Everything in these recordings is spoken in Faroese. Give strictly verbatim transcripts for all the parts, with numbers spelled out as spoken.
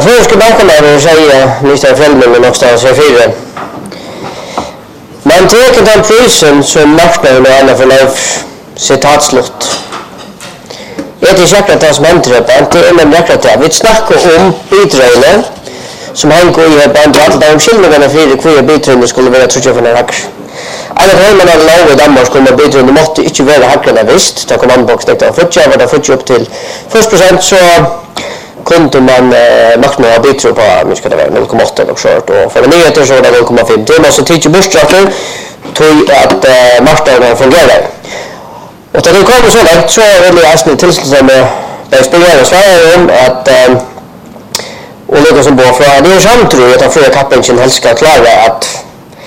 förska bankerna vill säga minister Fjellman någonstans i fyra. Man tar den prisen som marknaden och alla förlag citatslut. Det är säkert att det som händer det är en räknat det. Vi snackar om bidragen som hänger i bandet. De skillnaderna för hur bidragen skulle vara tror jag för en hack. Alla höjmarna låg i Danmark skulle bidragen måste inte vara hackarna visst. Det kom an på knäckta och futja var det futja upp till första procent så kunde man eh, makna ha bidrag på nu ska det vara noll komma åtta och short och för nyheter så var det noll komma fem. Det måste titta bostadstratter tror att eh, marknaden fungerar. Och då det kommer så långt så vill jag äsna tillsluta med det spelar och Sverige om att eh, och något som bor från det är samtidigt att för kappen helst ska klara att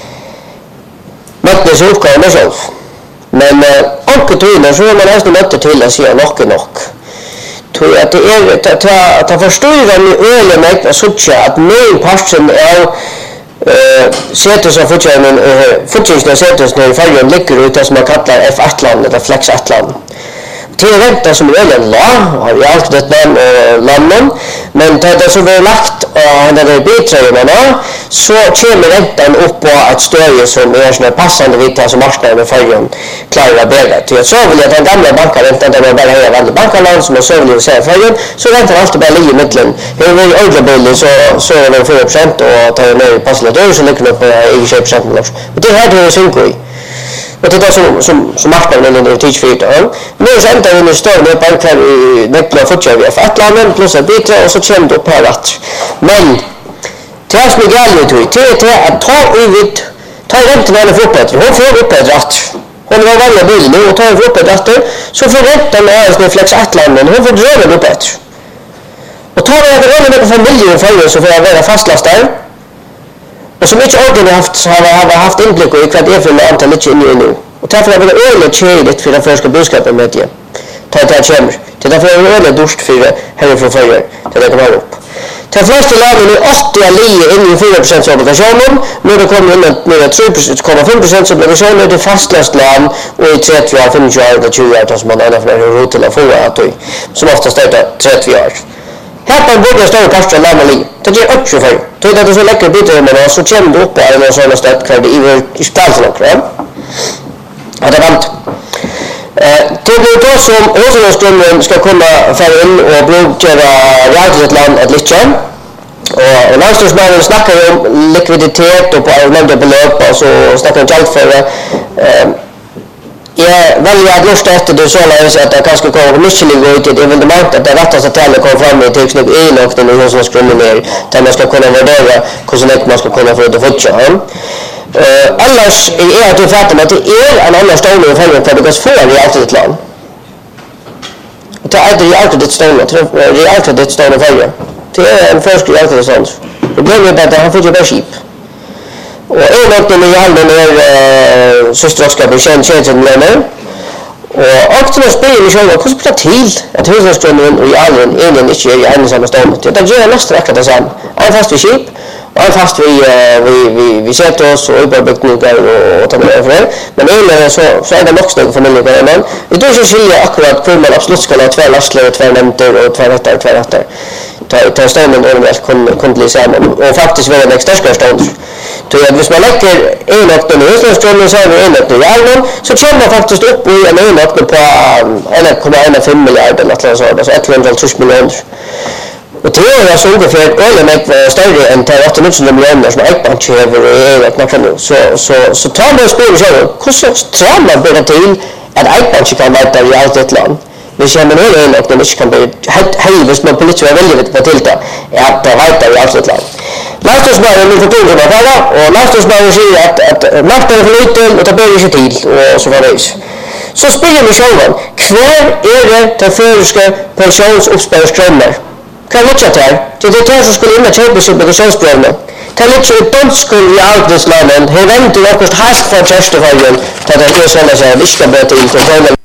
möta sig uppgåva med själv. Men eh, och då så är man nästan möter till att säga nog nog. Tror att det är att ta förstår den öle med så att main passion är eh sätter så för men fortsättningen sätter sig i färgen ligger ut som man kallar F ett-land eller Flex ett-land. Till ränta som är en lag har jag alltid ett namn och namnen men det är så väl lagt och när det är bidragen så kommer räntan upp på ett stöd som är såna passande vita som marknaden och färgen klarar bättre. Till så vill jag den gamla bankräntan där man bara har vanlig banklån som är så vill jag säga färgen så räntan alltid bara ligger i mitten. Det är väl överbilden så så är det fyra procent och tar ner passligt då så ligger det på tjugo procent. Och det här det är synko i. Och det är som som som marknaden under teach för det. Nu så ända under står det bankar i neckla fortsätter vi F ett-landet plus ett bit och så kommer det upp här rätt. Men det är som gäller då det är att ta ut ta räntan eller få bättre. Hon får upp rätt. Hon har vanliga bilen och tar upp rätt så får räntan är med Flex ett-landet. Hon får dra upp bättre. Och tar det över med familjen för så får jag vara fastlastad. Och som inte ordentligt haft har haft inblick i vad det är för antal lite inne nu. Och därför är det öle tjejet för den första budskapet med det. Ta det kommer. Det därför är det öle dust för här från förr. Det där kommer upp. Det första lagen är åttio li in i fyra procent obligationen. Nu det kommer in med tre komma fem procent obligationer det fastlöst lån och i trettio år femtio år eller tjugo år som man ändå för rot till att få att som oftast är trettio år. Här på borde stå pastor Lamali. Det är upp så för. Då är det så läcker bitar men så kommer det upp på en sån stat kan det i i stallen också. Ja, det vant. Eh, det blir då som Rosenström ska komma för in och blodgöra rakt land ett litet. Och och landstingsmannen snackar om likviditet och på nämnda belopp och så snackar han allt för eh jag väljer att lusta efter det så länge att det kanske kommer mycket ut i det evenemang att det rättas att tala kommer fram med teknik en och den hos oss grundar ner där man ska kunna värdera hur snabbt man ska kunna få det fortsätta. Eh annars är det faktum att det är en annan stående för att det går för i allt ett land. Det är det alltid det stående det är alltid det stående för. Det är en första alltid sånt. Problemet är att han får ju bara skip. Och en av dem är handen är systerskap och känd känd som lämnar. Och också när spelar vi själva, hur spelar till att husströmmen och i allen ingen inte är i en samma stånd. Det gör nästan räcka det sen. En fast vid skip och en fast vi vi vi vi sätter oss och uppbyggningar och och tar med för det. Men eller så så är det nog steg familjen men det då så skiljer akkurat hur man absolut ska ha två lastlar och två nämter och två rätter och två rätter. Ta ta stånden och väl kon kontinuerligt och faktiskt vara en extra stånd. Så att hvis man lägger en och den husströmmen så är det en och den järnen så kommer man faktiskt upp i en en och på en komma fem miljarder eller så där så etthundratusen miljoner. Och det är alltså ungefär öle med större än åttiotusen miljoner som ett bank över och ett nästan så så så tar man spel så hur så tror man blir till att ett bank kan vara i allt ett land. Men jag menar en och den inte kan bli hej hvis man politiskt väljer det till det är det rätt i allt ett land. Landstingsmannen vill förtona vad det var och landstingsmannen säger att att makten är för liten och det blir inte tid och så var det. Så spelar vi själva. Kvar är det det förska pensionsuppsparströmmar. Kan vi chatta här? Det är det som skulle in med köpa sig pensionsprövning. Det är lite ett skulle i allt det landet. Hur väntar jag kost hask för tjänstefallen. Det är det som jag säger vi ska börja till